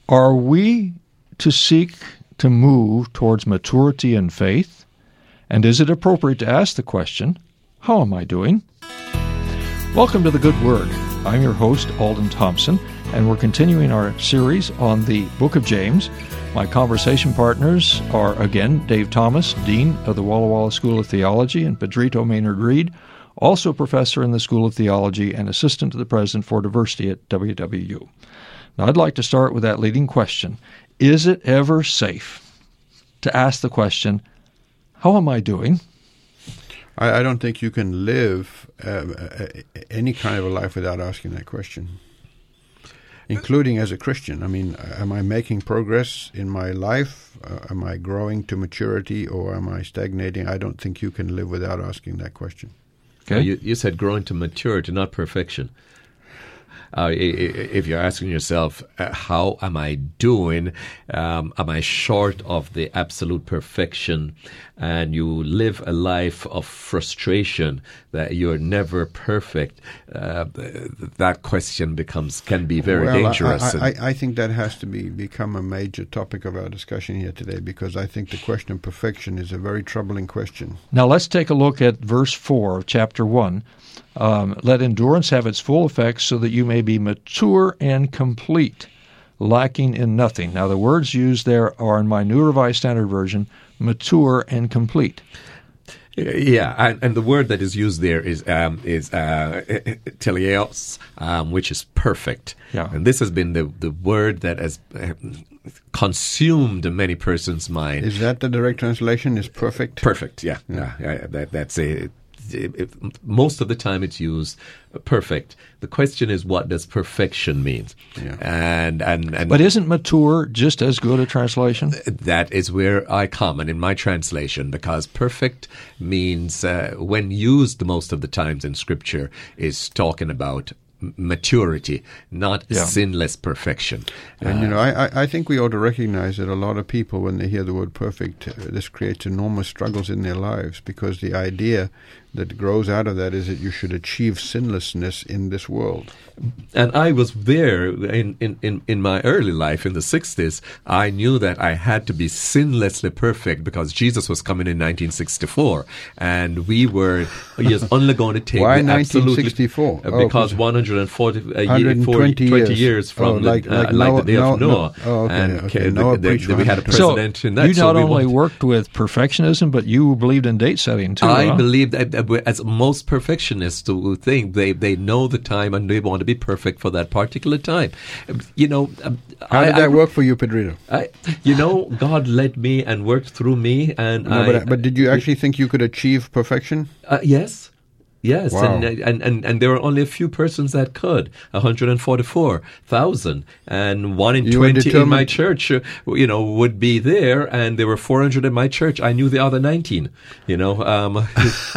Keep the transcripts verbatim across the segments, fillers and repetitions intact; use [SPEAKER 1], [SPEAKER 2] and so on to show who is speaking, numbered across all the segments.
[SPEAKER 1] Are we to seek to move towards maturity in faith? And is it appropriate to ask the question, how am I doing? Welcome to The Good Word. I'm your host, Alden Thompson, and we're continuing our series on the Book of James. My conversation partners are, again, Dave Thomas, Dean of the Walla Walla School of Theology, and Pedrito Maynard Reed, also professor in the School of Theology and assistant to the president for diversity at W W U. Now, I'd like to start with that leading question. Is it ever safe to ask the question, how am I doing?
[SPEAKER 2] I, I don't think you can live uh, any kind of a life without asking that question, including as a Christian. I mean, am I making progress in my life? Uh, am I growing to maturity, or am I stagnating? I don't think you can live without asking that question.
[SPEAKER 3] Okay. Well, you, you said growing to maturity, not perfection. Uh, if you're asking yourself, uh, how am I doing? Um, am I short of the absolute perfection? And you live a life of frustration that you're never perfect. Uh, that question becomes can be very
[SPEAKER 2] well,
[SPEAKER 3] dangerous.
[SPEAKER 2] I, I, I think that has to be become a major topic of our discussion here today, because I think the question of perfection is a very troubling question.
[SPEAKER 1] Now let's take a look at verse four of chapter one. Um, Let endurance have its full effect so that you may be mature and complete, lacking in nothing. Now, the words used there are, in my New Revised Standard Version, mature and complete.
[SPEAKER 3] Yeah, and, and the word that is used there is um, is uh, teleos, um, which is perfect.
[SPEAKER 1] Yeah.
[SPEAKER 3] And this has been the, the word that has uh, consumed many persons' mind.
[SPEAKER 2] Is that the direct translation, is perfect?
[SPEAKER 3] Perfect, yeah. yeah. yeah, yeah that, that's it. It, it, most of the time it's used uh, perfect. The question is, what does perfection mean?
[SPEAKER 2] Yeah.
[SPEAKER 3] And, and and
[SPEAKER 1] But isn't mature just as good a translation?
[SPEAKER 3] That is where I come, and in my translation, because perfect means, uh, when used most of the times in Scripture, is talking about maturity, not
[SPEAKER 1] yeah.
[SPEAKER 3] sinless perfection.
[SPEAKER 2] And,
[SPEAKER 3] uh,
[SPEAKER 2] you know, I, I think we ought to recognize that a lot of people, when they hear the word perfect, uh, this creates enormous struggles in their lives, because the idea that grows out of that is that you should achieve sinlessness in this world.
[SPEAKER 3] And I was there in, in, in, in my early life in the sixties. I knew that I had to be sinlessly perfect because Jesus was coming in nineteen sixty-four. And we were yes, only going to take
[SPEAKER 2] Why
[SPEAKER 3] the
[SPEAKER 2] nineteen sixty-four?
[SPEAKER 3] Uh, because oh, one hundred forty, uh,
[SPEAKER 2] one hundred twenty
[SPEAKER 3] forty, twenty
[SPEAKER 2] years.
[SPEAKER 3] years from
[SPEAKER 2] oh, like,
[SPEAKER 3] the, uh,
[SPEAKER 2] like,
[SPEAKER 3] like
[SPEAKER 2] Noah,
[SPEAKER 3] the day
[SPEAKER 2] Noah,
[SPEAKER 3] of Noah.
[SPEAKER 2] Noah. Oh, okay,
[SPEAKER 3] and
[SPEAKER 2] okay.
[SPEAKER 3] the,
[SPEAKER 2] Noah
[SPEAKER 3] the, the, we had a president
[SPEAKER 1] so
[SPEAKER 3] in that.
[SPEAKER 1] You
[SPEAKER 3] so
[SPEAKER 1] not
[SPEAKER 3] we
[SPEAKER 1] only
[SPEAKER 3] want,
[SPEAKER 1] worked with perfectionism, but you believed in date setting too.
[SPEAKER 3] I
[SPEAKER 1] huh?
[SPEAKER 3] believe that, uh, as most perfectionists who think they, they know the time and they want to be perfect for that particular time. You know, um,
[SPEAKER 2] how
[SPEAKER 3] I,
[SPEAKER 2] did that
[SPEAKER 3] I,
[SPEAKER 2] work for you, Pedrito?
[SPEAKER 3] I, you know, God led me and worked through me, and
[SPEAKER 2] no,
[SPEAKER 3] I,
[SPEAKER 2] but, but did you actually think you could achieve perfection?
[SPEAKER 3] Uh, yes. Yes,
[SPEAKER 2] wow.
[SPEAKER 3] and, and and and there were only a few persons that could, one hundred forty-four thousand, and one in
[SPEAKER 2] you
[SPEAKER 3] twenty in my church, uh, you know, would be there, and there were four hundred in my church. I knew the other nineteen, you know. Um,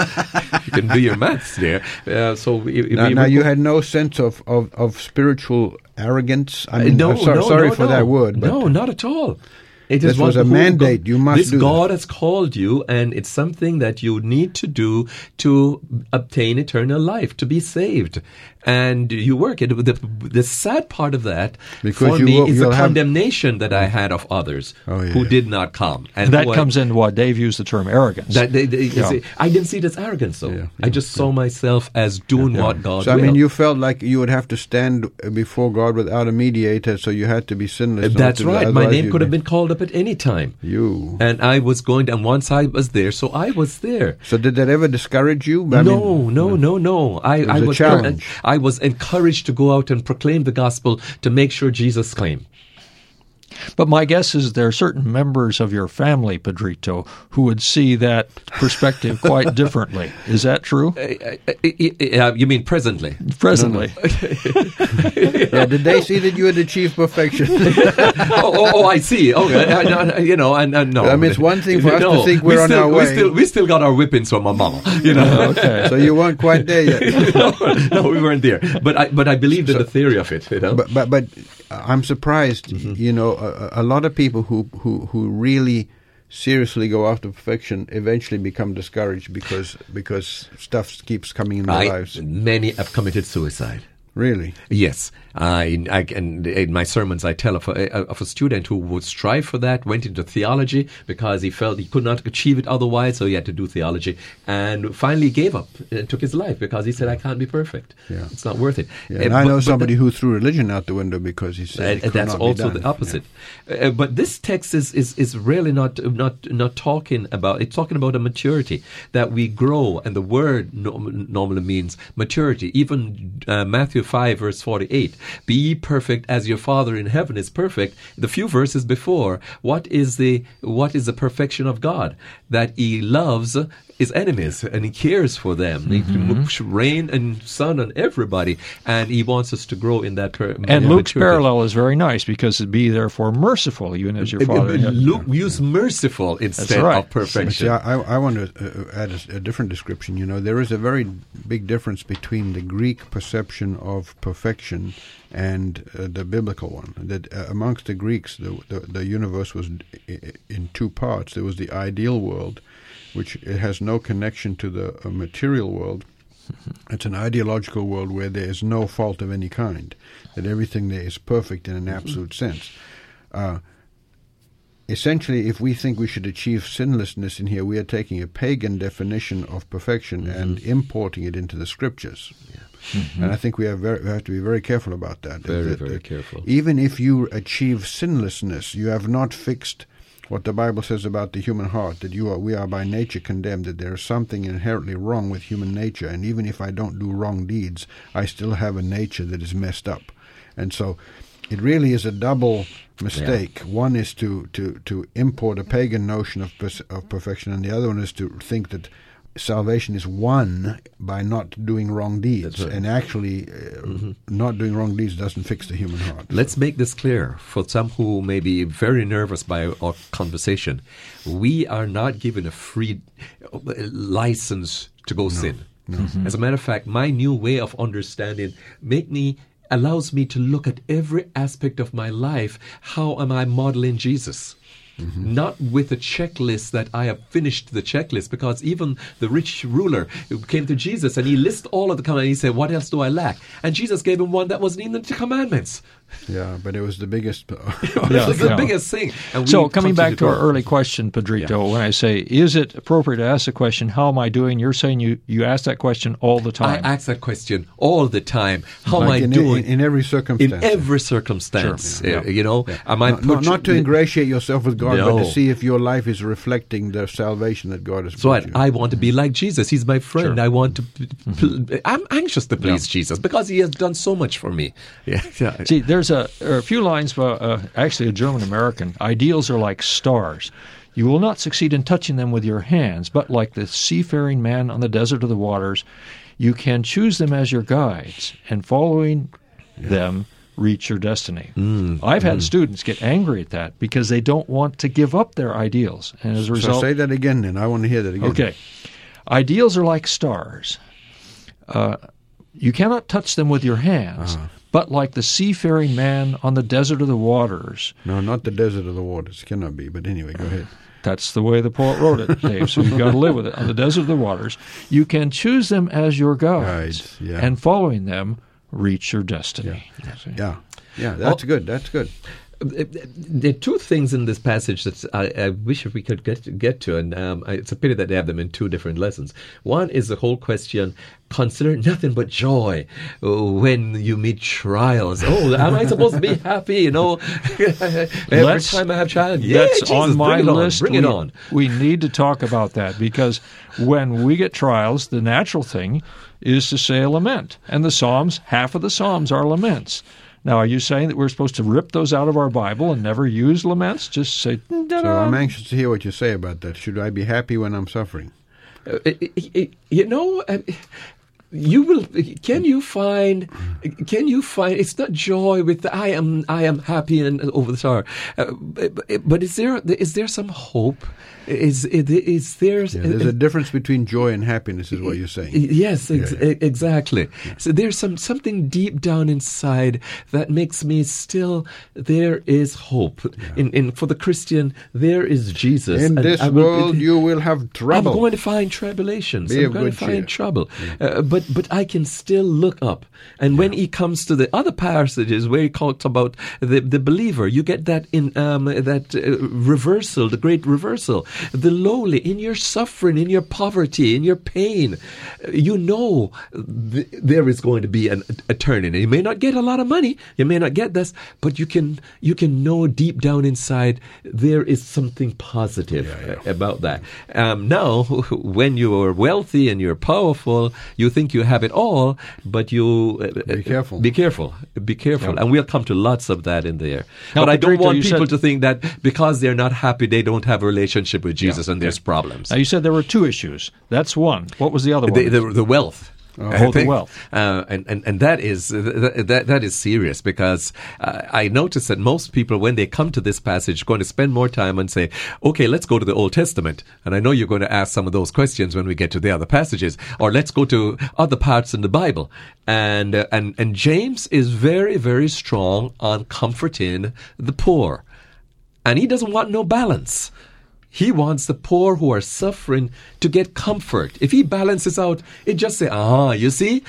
[SPEAKER 3] you can do your maths there. Uh, so we,
[SPEAKER 2] now,
[SPEAKER 3] we,
[SPEAKER 2] now
[SPEAKER 3] we,
[SPEAKER 2] you had no sense of, of, of spiritual arrogance. I mean,
[SPEAKER 3] no,
[SPEAKER 2] I'm so,
[SPEAKER 3] no,
[SPEAKER 2] sorry
[SPEAKER 3] no,
[SPEAKER 2] for
[SPEAKER 3] no.
[SPEAKER 2] that word. But
[SPEAKER 3] no, not at all. It
[SPEAKER 2] this
[SPEAKER 3] is
[SPEAKER 2] was a mandate.
[SPEAKER 3] God,
[SPEAKER 2] you must
[SPEAKER 3] this
[SPEAKER 2] do
[SPEAKER 3] God
[SPEAKER 2] this.
[SPEAKER 3] has called you, and it's something that you need to do to obtain eternal life, to be saved. And you work it. The, the sad part of that
[SPEAKER 2] because
[SPEAKER 3] for
[SPEAKER 2] you
[SPEAKER 3] me
[SPEAKER 2] will,
[SPEAKER 3] is the
[SPEAKER 2] have...
[SPEAKER 3] condemnation that I had of others
[SPEAKER 2] oh, yeah.
[SPEAKER 3] who did not come.
[SPEAKER 1] And that
[SPEAKER 3] what,
[SPEAKER 1] comes in what Dave used the term arrogance.
[SPEAKER 3] That they, they,
[SPEAKER 1] yeah.
[SPEAKER 3] see, I didn't see it as arrogance, though.
[SPEAKER 2] Yeah, yeah,
[SPEAKER 3] I just
[SPEAKER 2] yeah.
[SPEAKER 3] saw myself as doing
[SPEAKER 2] yeah.
[SPEAKER 3] what God
[SPEAKER 2] So,
[SPEAKER 3] will.
[SPEAKER 2] I mean, you felt like you would have to stand before God without a mediator, so you had to be sinless.
[SPEAKER 3] That's
[SPEAKER 2] to,
[SPEAKER 3] right. My name could have been called up at any time.
[SPEAKER 2] You.
[SPEAKER 3] And I was going to, and once I was there, so I was there.
[SPEAKER 2] So did that ever discourage you?
[SPEAKER 3] no,
[SPEAKER 2] I mean,
[SPEAKER 3] no, no, no. I,
[SPEAKER 2] was
[SPEAKER 3] I
[SPEAKER 2] a
[SPEAKER 3] was
[SPEAKER 2] challenge.
[SPEAKER 3] I was encouraged to go out and proclaim the gospel to make sure Jesus came.
[SPEAKER 1] But my guess is there are certain members of your family, Pedrito, who would see that perspective quite differently. Is that true?
[SPEAKER 3] Uh, uh, uh, you mean presently?
[SPEAKER 1] Presently.
[SPEAKER 2] No, no. yeah, did they see that you had achieved perfection?
[SPEAKER 3] oh, oh, oh, I see. Okay, I, I, you know, and, and no.
[SPEAKER 2] I mean, it's one thing for us
[SPEAKER 3] no,
[SPEAKER 2] to think we're
[SPEAKER 3] we
[SPEAKER 2] on
[SPEAKER 3] still,
[SPEAKER 2] our
[SPEAKER 3] we
[SPEAKER 2] way.
[SPEAKER 3] Still, we still got our whippings from our mama, you know.
[SPEAKER 1] Okay.
[SPEAKER 2] So you weren't quite there yet.
[SPEAKER 3] no, no, we weren't there. But I, but I believed so, in the theory of it, you know.
[SPEAKER 2] But, but, but I'm surprised, mm-hmm. you know, a, a lot of people who, who, who really seriously go after perfection eventually become discouraged because because stuff keeps coming in their
[SPEAKER 3] I,
[SPEAKER 2] lives.
[SPEAKER 3] Many have committed suicide.
[SPEAKER 2] Really?
[SPEAKER 3] Yes. Uh, in, I, in, in my sermons, I tell of a, of a student who would strive for that, went into theology because he felt he could not achieve it otherwise, so he had to do theology, and finally gave up and took his life because he said, I can't be perfect.
[SPEAKER 2] Yeah.
[SPEAKER 3] It's not worth it.
[SPEAKER 2] Yeah, and
[SPEAKER 3] uh,
[SPEAKER 2] I
[SPEAKER 3] but,
[SPEAKER 2] know
[SPEAKER 3] but
[SPEAKER 2] somebody
[SPEAKER 3] that,
[SPEAKER 2] who threw religion out the window because he said it could
[SPEAKER 3] that's
[SPEAKER 2] not
[SPEAKER 3] also
[SPEAKER 2] be done.
[SPEAKER 3] the opposite.
[SPEAKER 2] Yeah.
[SPEAKER 3] Uh, but this text is, is, is really not not not talking about, it's talking about a maturity, that we grow, and the word no, normally means maturity. Even uh, Matthew five verse forty-eight, be ye perfect as your Father in heaven is perfect. The few verses before, what is the what is the perfection of God? That he loves his enemies and he cares for them. Mm-hmm. He rain and sun on everybody, and he wants us to grow in that. Per-
[SPEAKER 1] and
[SPEAKER 3] uh,
[SPEAKER 1] Luke's
[SPEAKER 3] maturity.
[SPEAKER 1] parallel is very nice because be therefore merciful, even as your Father in heaven.
[SPEAKER 3] Luke used merciful instead
[SPEAKER 1] right.
[SPEAKER 3] of perfection.
[SPEAKER 2] See, I, I want to uh, add a, a different description. You know, there is a very big difference between the Greek perception of perfection and uh, the biblical one. That uh, amongst the Greeks, the, the the universe was in two parts. There was the ideal world, which it has no connection to the uh, material world. It's an ideological world where there is no fault of any kind, that everything there is perfect in an absolute sense. Uh, essentially, if we think we should achieve sinlessness in here, we are taking a pagan definition of perfection mm-hmm. and importing it into the scriptures. Yeah. Mm-hmm. And I think we have, very, we have to be very careful about that.
[SPEAKER 3] Very,
[SPEAKER 2] that,
[SPEAKER 3] very
[SPEAKER 2] that
[SPEAKER 3] careful.
[SPEAKER 2] Even if you achieve sinlessness, you have not fixed what the Bible says about the human heart, that you are, we are by nature condemned, that there is something inherently wrong with human nature, and even if I don't do wrong deeds, I still have a nature that is messed up. And so it really is a double mistake. Yeah. One is to, to, to import a pagan notion of, of perfection, and the other one is to think that salvation is won by not doing wrong deeds, right. and actually uh, mm-hmm. not doing wrong deeds doesn't fix the human heart.
[SPEAKER 3] Let's
[SPEAKER 2] so.
[SPEAKER 3] make this clear for some who may be very nervous by our conversation. We are not given a free license to go no. sin.
[SPEAKER 2] No. Mm-hmm.
[SPEAKER 3] As a matter of fact, my new way of understanding make me allows me to look at every aspect of my life. How am I modeling Jesus? Mm-hmm. Not with a checklist that I have finished the checklist, because even the rich ruler came to Jesus and he listed all of the commandments. He said, what else do I lack? And Jesus gave him one that wasn't even the commandments.
[SPEAKER 2] Yeah, but it was the biggest.
[SPEAKER 3] it
[SPEAKER 1] yeah,
[SPEAKER 3] was the
[SPEAKER 1] yeah.
[SPEAKER 3] biggest thing. And
[SPEAKER 1] so coming back to
[SPEAKER 3] go.
[SPEAKER 1] our early question, Pedrito, yeah. when I say, is it appropriate to ask the question, how am I doing? You're saying you, you ask that question all the time.
[SPEAKER 3] I ask that question all the time. How
[SPEAKER 2] like
[SPEAKER 3] am I
[SPEAKER 2] in,
[SPEAKER 3] doing?
[SPEAKER 2] In, in every circumstance.
[SPEAKER 3] In every circumstance.
[SPEAKER 2] Sure. Yeah.
[SPEAKER 3] Uh, you know,
[SPEAKER 2] yeah.
[SPEAKER 3] am I
[SPEAKER 2] not, not, not to ingratiate yourself with God,
[SPEAKER 3] no.
[SPEAKER 2] but to see if your life is reflecting the salvation that God has
[SPEAKER 3] so
[SPEAKER 2] brought
[SPEAKER 3] I,
[SPEAKER 2] you.
[SPEAKER 3] I want to be like Jesus. He's my friend.
[SPEAKER 1] Sure.
[SPEAKER 3] I want to. Mm-hmm. I'm anxious to please yeah. Jesus because he has done so much for me. Yeah. yeah.
[SPEAKER 1] See, there's a, a few lines, uh, uh, actually a German-American, ideals are like stars. You will not succeed in touching them with your hands, but like the seafaring man on the desert of the waters, you can choose them as your guides, and following yeah. them, reach your destiny. Mm, I've had mm. students get angry at that because they don't want to give up their ideals. And as a result,
[SPEAKER 2] so say that again then. I want to hear that again.
[SPEAKER 1] Okay. Ideals are like stars. Uh, you cannot touch them with your hands, uh-huh. but like the seafaring man on the desert of the waters.
[SPEAKER 2] No, not the desert of the waters. Cannot be, but anyway, go ahead.
[SPEAKER 1] That's the way the poet wrote it, Dave, so you've got to live with it. On the desert of the waters, you can choose them as your guides,
[SPEAKER 2] right, yeah.
[SPEAKER 1] and following them, reach your destiny.
[SPEAKER 2] Yeah, yeah, yeah that's well, good, that's good.
[SPEAKER 3] There are two things in this passage that I, I wish we could get, get to, and um, it's a pity that they have them in two different lessons. One is the whole question, consider nothing but joy when you meet trials. Oh, am I supposed to be happy? You know, every let's, time I have trials. Yeah,
[SPEAKER 1] that's
[SPEAKER 3] Jesus,
[SPEAKER 1] on my
[SPEAKER 3] bring it
[SPEAKER 1] list.
[SPEAKER 3] On, bring
[SPEAKER 1] we,
[SPEAKER 3] it on.
[SPEAKER 1] We need to talk about that because when we get trials, the natural thing is to say a lament. And the Psalms, half of the Psalms are laments. Now, are you saying that we're supposed to rip those out of our Bible and never use laments? Just say, da-da.
[SPEAKER 2] So I'm anxious to hear what you say about that. Should I be happy when I'm suffering?
[SPEAKER 3] Uh, it, it, it, you know, uh, you will. Can you find? Can you find? It's not joy with the, I am. I am happy and over the star. Uh, but, but is there? Is there some hope? Is is, is there?
[SPEAKER 2] Yeah, there's a difference between joy and happiness, is what you're saying.
[SPEAKER 3] Yes, ex-
[SPEAKER 2] yeah, yeah.
[SPEAKER 3] exactly. Yeah. So there's some something deep down inside that makes me still. There is hope yeah. in, in for the Christian. There is Jesus.
[SPEAKER 2] In this will, world, you will have trouble.
[SPEAKER 3] I'm going to find tribulations.
[SPEAKER 2] Be
[SPEAKER 3] I'm going to find
[SPEAKER 2] cheer.
[SPEAKER 3] trouble.
[SPEAKER 2] Yeah.
[SPEAKER 3] Uh, but but but I can still look up. And yeah. when he comes to the other passages where he talks about the, the believer, you get that in um, that uh, reversal, the great reversal. The lowly, in your suffering, in your poverty, in your pain, you know th- there is going to be an, a turning. You may not get a lot of money, you may not get this, but you can you can know deep down inside there is something positive yeah, yeah. about that. Um, now, when you are wealthy and you're powerful, you think you have it all, but you uh,
[SPEAKER 2] be careful.
[SPEAKER 3] Be careful. Be careful. Yeah. And we'll come to lots of that in there.
[SPEAKER 1] Now,
[SPEAKER 3] but I don't
[SPEAKER 1] Pedrito,
[SPEAKER 3] want people
[SPEAKER 1] said,
[SPEAKER 3] to think that because they're not happy, they don't have a relationship with Jesus yeah. and there's problems.
[SPEAKER 1] Now, you said there were two issues. That's one. What was the other one?
[SPEAKER 3] The, the, the wealth.
[SPEAKER 1] Oh, the wealth.
[SPEAKER 3] Uh, and, and, and that is that, that that is serious, because uh, I notice that most people, when they come to this passage, are going to spend more time and say, okay, let's go to the Old Testament. And I know you're going to ask some of those questions when we get to the other passages. Or let's go to other parts in the Bible. And, uh, and, and James is very, very strong on comforting the poor. And he doesn't want no balance. He wants the poor who are suffering to get comfort. If he balances out, it just say, ah, you see?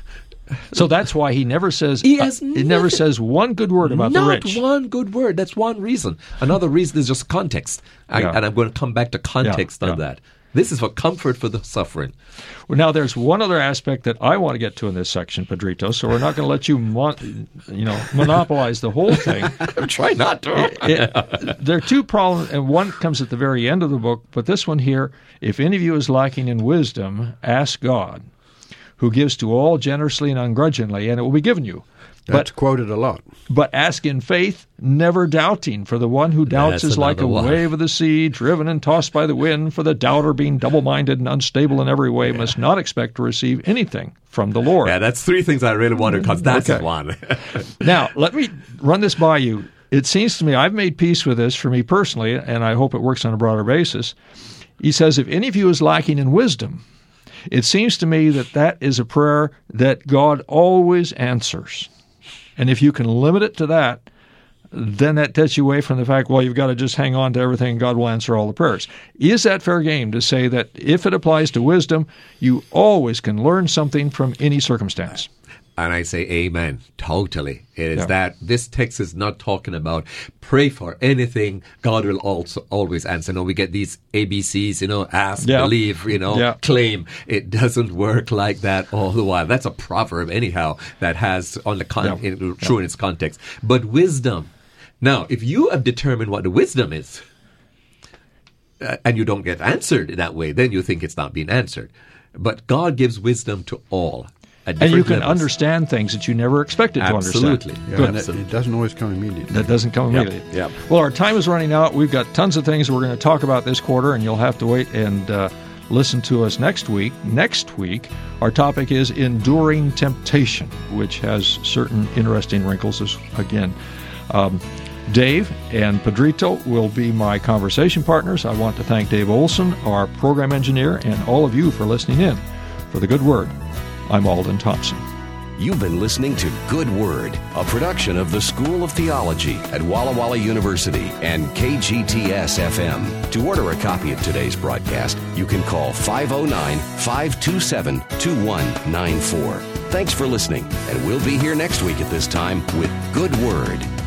[SPEAKER 1] So that's why he never says
[SPEAKER 3] he, has
[SPEAKER 1] uh, he never says one good word about
[SPEAKER 3] not
[SPEAKER 1] the rich.
[SPEAKER 3] Not one good word. That's one reason. Another reason is just context. I,
[SPEAKER 1] yeah.
[SPEAKER 3] And I'm going to come back to context
[SPEAKER 1] yeah,
[SPEAKER 3] on
[SPEAKER 1] yeah.
[SPEAKER 3] that. This is for comfort for the suffering.
[SPEAKER 1] Well, now there's one other aspect that I want to get to in this section, Pedrito, so we're not going to let you mon- you know, monopolize the whole thing.
[SPEAKER 3] Try not to.
[SPEAKER 1] it, it, there are two problems, and one comes at the very end of the book, but this one here, if any of you is lacking in wisdom, ask God, who gives to all generously and ungrudgingly, and it will be given you.
[SPEAKER 2] That's
[SPEAKER 1] but,
[SPEAKER 2] quoted a lot.
[SPEAKER 1] But ask in faith, never doubting, for the one who doubts
[SPEAKER 3] That's
[SPEAKER 1] is like a
[SPEAKER 3] one.
[SPEAKER 1] wave of the sea, driven and tossed by the wind. For the doubter, being double-minded and unstable in every way, yeah. must not expect to receive anything from the Lord.
[SPEAKER 3] Yeah, that's three things I really wanted, because that's
[SPEAKER 1] okay.
[SPEAKER 3] one.
[SPEAKER 1] Now, let me run this by you. It seems to me, I've made peace with this for me personally, and I hope it works on a broader basis. He says, if any of you is lacking in wisdom, it seems to me that that is a prayer that God always answers. And if you can limit it to that, then that takes you away from the fact, well, you've got to just hang on to everything and God will answer all the prayers. Is that fair game to say that if it applies to wisdom, you always can learn something from any circumstance?
[SPEAKER 3] And I say amen, totally. It is
[SPEAKER 1] yeah.
[SPEAKER 3] that this text is not talking about pray for anything, God will also always answer. No, we get these A B Cs, you know, ask,
[SPEAKER 1] yeah.
[SPEAKER 3] believe, you know,
[SPEAKER 1] yeah.
[SPEAKER 3] claim. It doesn't work like that all the while. That's a proverb anyhow that has on the con-
[SPEAKER 1] yeah.
[SPEAKER 3] in, true
[SPEAKER 1] yeah.
[SPEAKER 3] in its context. But wisdom. Now, if you have determined what the wisdom is, uh, and you don't get answered in that way, then you think it's not being answered. But God gives wisdom to all.
[SPEAKER 1] And you can
[SPEAKER 3] levels.
[SPEAKER 1] understand things that you never expected
[SPEAKER 3] Absolutely.
[SPEAKER 1] to understand.
[SPEAKER 2] Yeah,
[SPEAKER 1] Good.
[SPEAKER 2] and it, it doesn't always come immediately.
[SPEAKER 1] That doesn't come
[SPEAKER 3] Yep.
[SPEAKER 1] immediately.
[SPEAKER 3] Yep.
[SPEAKER 1] Well, our time is running out. We've got tons of things we're going to talk about this quarter, and you'll have to wait and uh, listen to us next week. Next week, our topic is enduring temptation, which has certain interesting wrinkles as, again. Um, Dave and Pedrito will be my conversation partners. I want to thank Dave Olson, our program engineer, and all of you for listening in. For The Good Word, I'm Alden Thompson.
[SPEAKER 4] You've been listening to Good Word, a production of the School of Theology at Walla Walla University and K G T S F M. To order a copy of today's broadcast, you can call five oh nine, five two seven, two one nine four. Thanks for listening, and we'll be here next week at this time with Good Word.